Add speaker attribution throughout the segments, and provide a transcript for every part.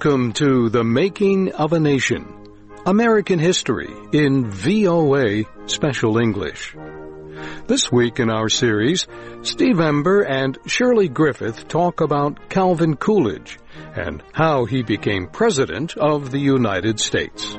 Speaker 1: Welcome to The Making of a Nation, American History in VOA Special English. This week in our series, Steve Ember and Shirley Griffith talk about Calvin Coolidge and how he became President of the United States.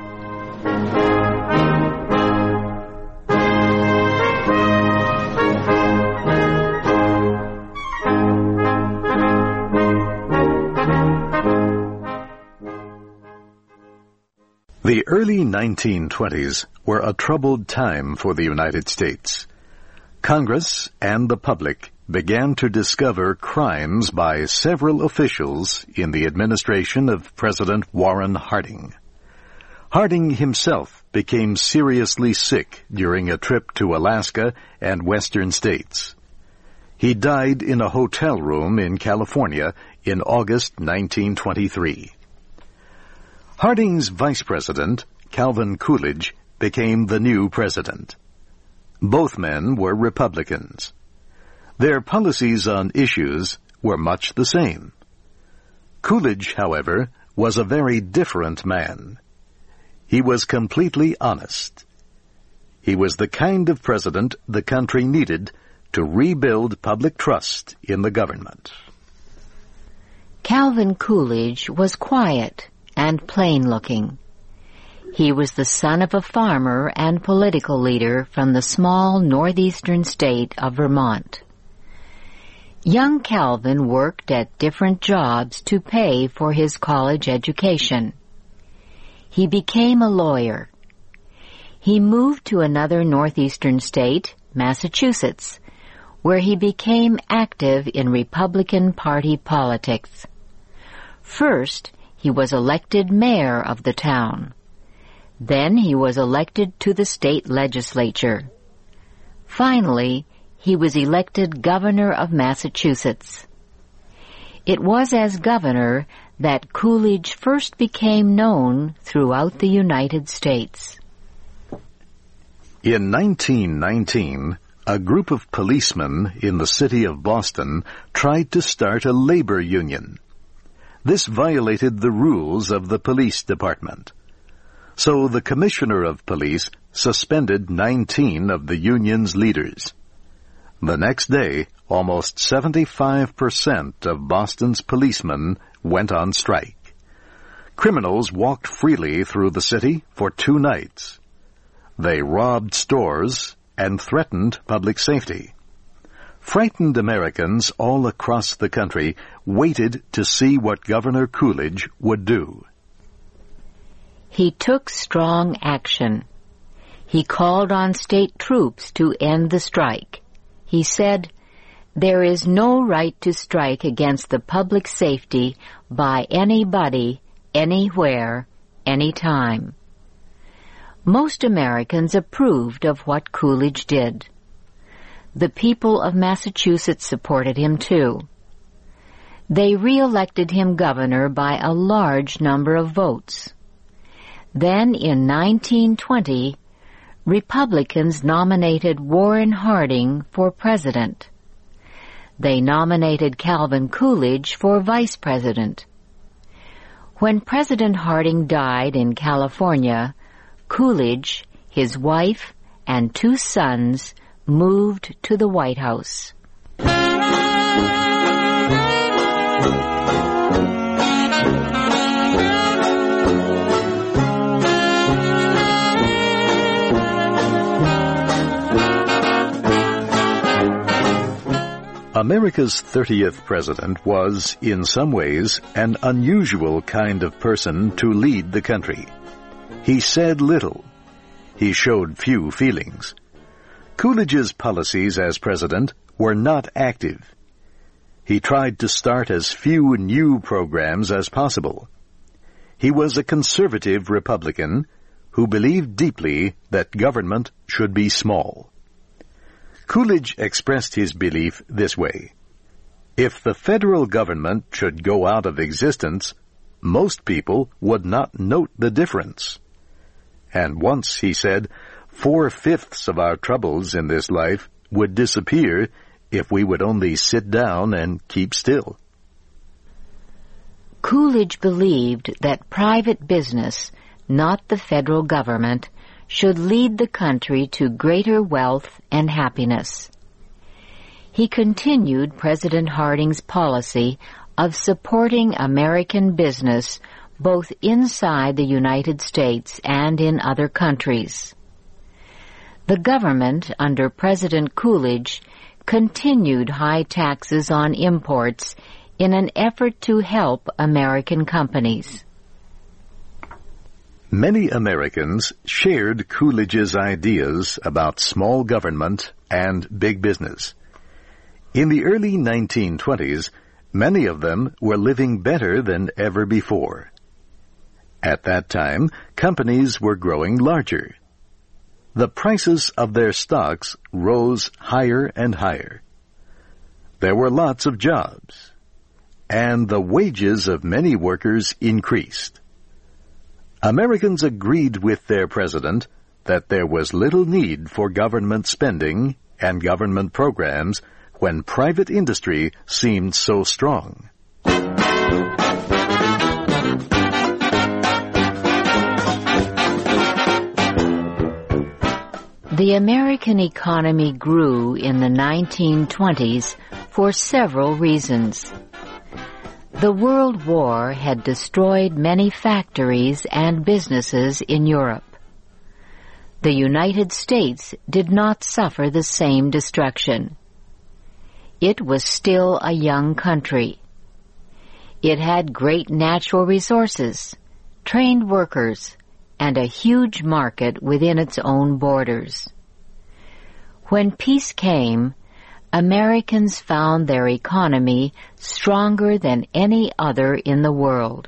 Speaker 2: The early 1920s were a troubled time for the United States. Congress and the public began to discover crimes by several officials in the administration of President Warren Harding. Harding himself became seriously sick during a trip to Alaska and western states. He died in a hotel room in California in August 1923. Harding's vice president, Calvin Coolidge, became the new president. Both men were Republicans. Their policies on issues were much the same. Coolidge, however, was a very different man. He was completely honest. He was the kind of president the country needed to rebuild public trust in the government.
Speaker 3: Calvin Coolidge was quiet and plain-looking. He was the son of a farmer and political leader from the small northeastern state of Vermont. Young Calvin worked at different jobs to pay for his college education. He became a lawyer. He moved to another northeastern state, Massachusetts, where he became active in Republican Party politics. First, he was elected mayor of the town. Then he was elected to the state legislature. Finally, he was elected governor of Massachusetts. It was as governor that Coolidge first became known throughout the United States.
Speaker 2: In 1919, a group of policemen in the city of Boston tried to start a labor union. This violated the rules of the police department. So the commissioner of police suspended 19 of the union's leaders. The next day, almost 75% of Boston's policemen went on strike. Criminals walked freely through the city for 2 nights. They robbed stores and threatened public safety. Frightened Americans all across the country waited to see what Governor Coolidge would do.
Speaker 3: He took strong action. He called on state troops to end the strike. He said, "There is no right to strike against the public safety by anybody, anywhere, anytime." Most Americans approved of what Coolidge did. The people of Massachusetts supported him too. They re-elected him governor by a large number of votes. Then in 1920, Republicans nominated Warren Harding for president. They nominated Calvin Coolidge for vice president. When President Harding died in California, Coolidge, his wife, and 2 sons moved to the White House.
Speaker 2: America's 30th president was, in some ways, an unusual kind of person to lead the country. He said little. He showed few feelings. Coolidge's policies as president were not active. He tried to start as few new programs as possible. He was a conservative Republican who believed deeply that government should be small. Coolidge expressed his belief this way: if the federal government should go out of existence, most people would not note the difference. And once, he said, 4/5 of our troubles in this life would disappear if we would only sit down and keep still.
Speaker 3: Coolidge believed that private business, not the federal government, should lead the country to greater wealth and happiness. He continued President Harding's policy of supporting American business both inside the United States and in other countries. The government, under President Coolidge, continued high taxes on imports in an effort to help American companies.
Speaker 2: Many Americans shared Coolidge's ideas about small government and big business. In the early 1920s, many of them were living better than ever before. At that time, companies were growing larger. The prices of their stocks rose higher and higher. There were lots of jobs, and the wages of many workers increased. Americans agreed with their president that there was little need for government spending and government programs when private industry seemed so strong.
Speaker 3: The American economy grew in the 1920s for several reasons. The World War had destroyed many factories and businesses in Europe. The United States did not suffer the same destruction. It was still a young country. It had great natural resources, trained workers, and a huge market within its own borders. When peace came, Americans found their economy stronger than any other in the world.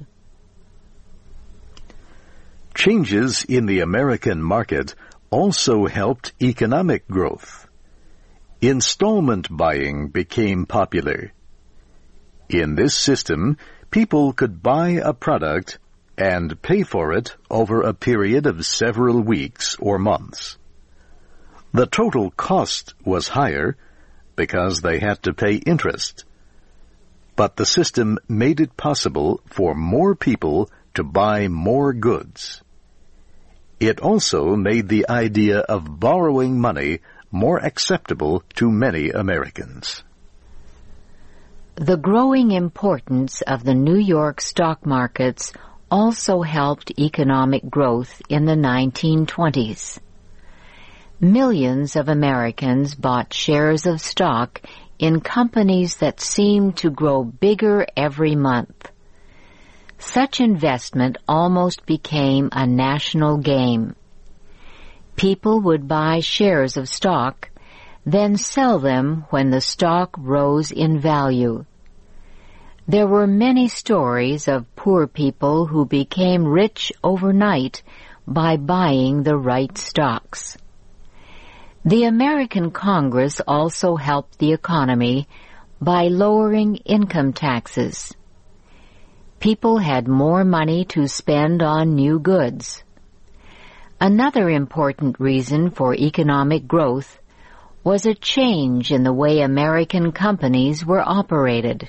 Speaker 2: Changes in the American market also helped economic growth. Installment buying became popular. In this system, people could buy a product and pay for it over a period of several weeks or months. The total cost was higher because they had to pay interest. But the system made it possible for more people to buy more goods. It also made the idea of borrowing money more acceptable to many Americans.
Speaker 3: The growing importance of the New York stock markets also helped economic growth in the 1920s. Millions of Americans bought shares of stock in companies that seemed to grow bigger every month. Such investment almost became a national game. People would buy shares of stock, then sell them when the stock rose in value. There were many stories of poor people who became rich overnight by buying the right stocks. The American Congress also helped the economy by lowering income taxes. People had more money to spend on new goods. Another important reason for economic growth was a change in the way American companies were operated.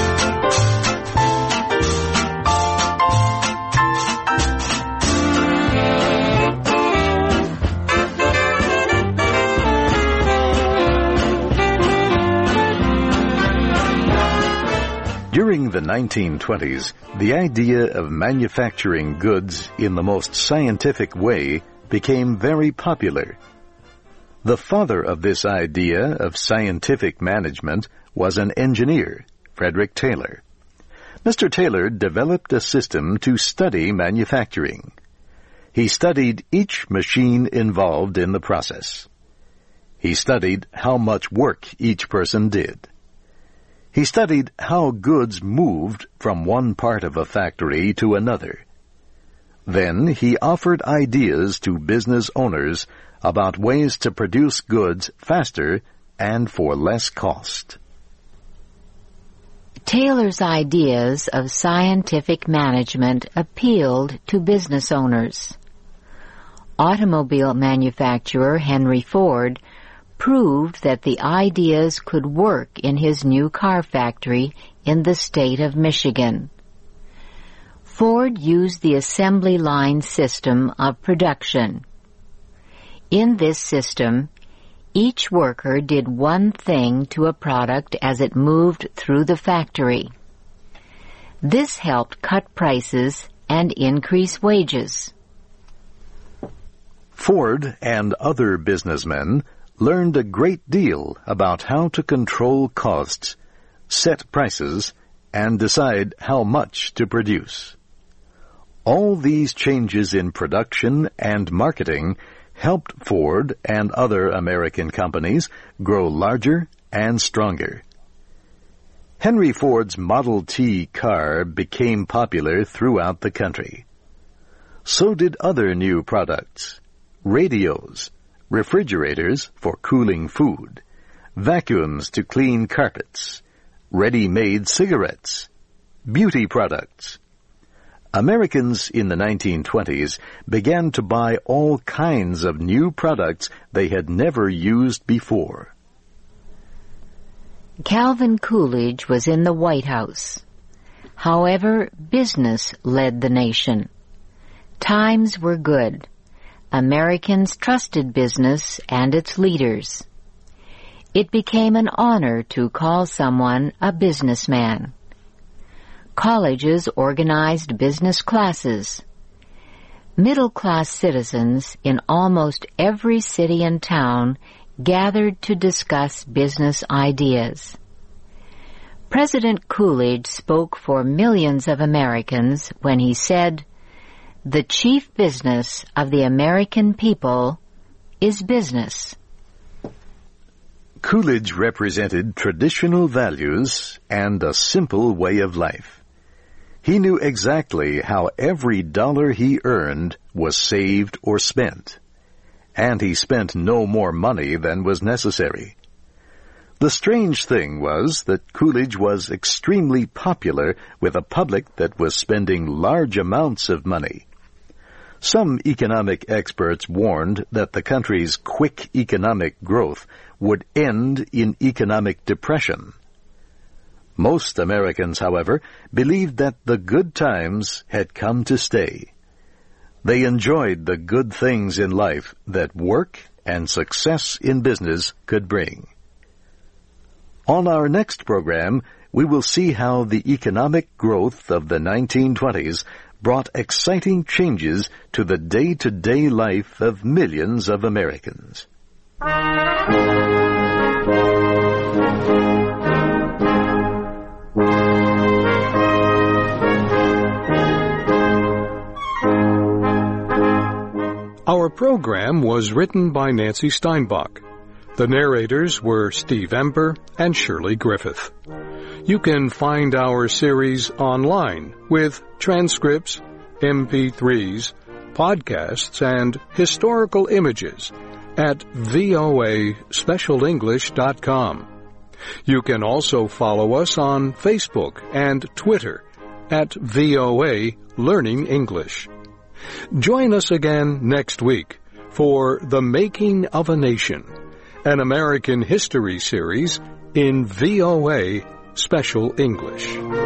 Speaker 2: During the 1920s, the idea of manufacturing goods in the most scientific way became very popular. The father of this idea of scientific management was an engineer, Frederick Taylor. Mr. Taylor developed a system to study manufacturing. He studied each machine involved in the process. He studied how much work each person did. He studied how goods moved from one part of a factory to another. Then he offered ideas to business owners about ways to produce goods faster and for less cost.
Speaker 3: Taylor's ideas of scientific management appealed to business owners. Automobile manufacturer Henry Ford proved that the ideas could work in his new car factory in the state of Michigan. Ford used the assembly line system of production. In this system, each worker did one thing to a product as it moved through the factory. This helped cut prices and increase wages.
Speaker 2: Ford and other businessmen learned a great deal about how to control costs, set prices, and decide how much to produce. All these changes in production and marketing helped Ford and other American companies grow larger and stronger. Henry Ford's Model T car became popular throughout the country. So did other new products: radios, refrigerators for cooling food, vacuums to clean carpets, ready-made cigarettes, beauty products. Americans in the 1920s began to buy all kinds of new products they had never used before.
Speaker 3: Calvin Coolidge was in the White House. However, business led the nation. Times were good. Americans trusted business and its leaders. It became an honor to call someone a businessman. Colleges organized business classes. Middle-class citizens in almost every city and town gathered to discuss business ideas. President Coolidge spoke for millions of Americans when he said, "The chief business of the American people is business."
Speaker 2: Coolidge represented traditional values and a simple way of life. He knew exactly how every dollar he earned was saved or spent, and he spent no more money than was necessary. The strange thing was that Coolidge was extremely popular with a public that was spending large amounts of money. Some economic experts warned that the country's quick economic growth would end in economic depression. Most Americans, however, believed that the good times had come to stay. They enjoyed the good things in life that work and success in business could bring. On our next program, we will see how the economic growth of the 1920s brought exciting changes to the day-to-day life of millions of Americans.
Speaker 1: Our program was written by Nancy Steinbach. The narrators were Steve Ember and Shirley Griffith. You can find our series online with transcripts, MP3s, podcasts, and historical images at voaspecialenglish.com. You can also follow us on Facebook and Twitter at VOA Learning English. Join us again next week for The Making of a Nation, an American history series in VOA Special English.